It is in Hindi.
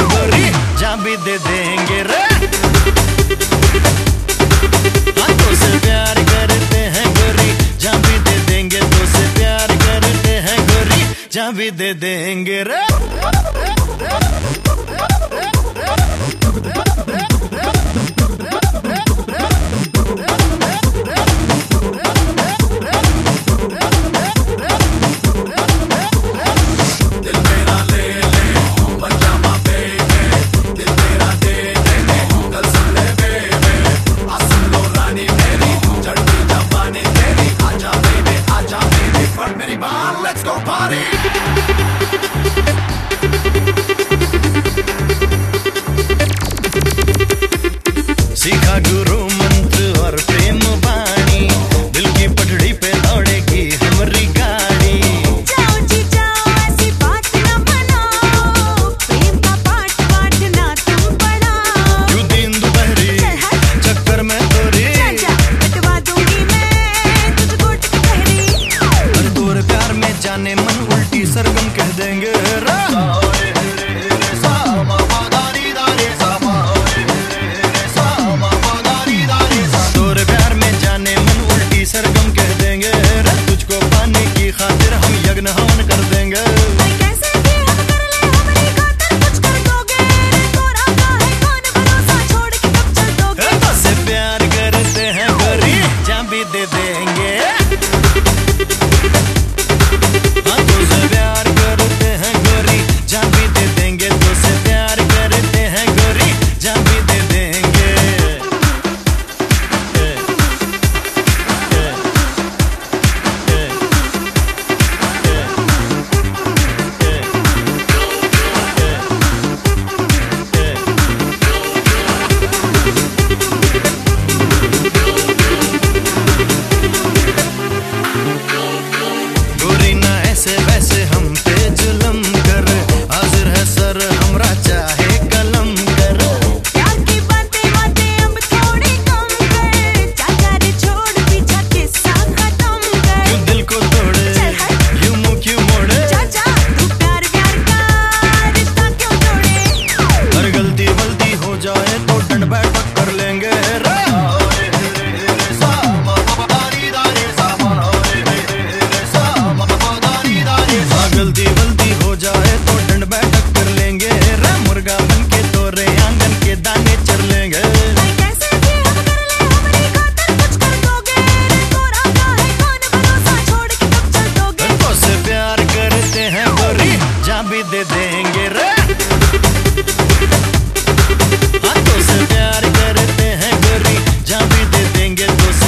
गोरी, जहाँ भी दे देंगे रे। हाथों से प्यार करते हैं गोरी, जहाँ भी दे देंगे। तो से प्यार करते हैं गोरी, जहाँ भी दे देंगे रे। Let's go party! सीखा गुरु मंत्र और प्रेम वाणी, दिल की पटड़ी पे दौड़ेगी हमारी गाड़ी। जाओ जी जाओ, ऐसी बात न बनाओ, प्रेम का पाठ बांटना तुम पढ़ाओ। क्यों दिन दोपहरी चक्कर में तोरी, कटवा दूंगी मैं तुझको टकरी। और तोरे प्यार में जाने मन उल्टी सरगम कह देंगे रे। तोरे प्यार में जाने मन उल्टी सरगम कह देंगे रे। तुझको पाने की खातिर हम यज्ञ हवन कर देंगे। कैसे भी हम कर ले हमारी खातिर कुछ कर दोगे, तोरा का है कौन भरोसा, छोड़ के कब चल दोगे। तो से प्यार करते हैं गोरी, जहाँ भी दे देंगे। हाथों से प्यार करते हैं गोरी, जहाँ भी दे देंगे। तो से प्यार करते हैं गोरी, जहाँ भी दे देंगे। गोरी ना ऐसे वैसे हम पे जुल्म कर, हाजिर है सर हमरा चाहे कलम कर। प्यार की बातें अब थोड़ी कम कर, चाचा रे छोड़ पीछा किस्सा खत्म कर। क्यों दिल को तोड़े, यूं मुंह क्यों मोड़े। चाचा तू प्यार प्यार का रिश्ता क्यों तोड़े। हर गलती वलती हो जाए तो डंड बैठक कर लेंगे रे। गलती वलती हो जाए तो डंड बैठक कर लेंगे रे। मुर्गा बन के तोरे आंगन के दाने चर लेंगे। कैसे भी हम कर ले हमारी खातिर कुछ कर दोगे, तोरा का है कौन भरोसा, छोड़ के कब चल दोगे। तो से प्यार करते हैं गोरी, जहाँ भी दे देंगे रे। हाथों से प्यार करते हैं गोरी, जहाँ भी दे देंगे। तो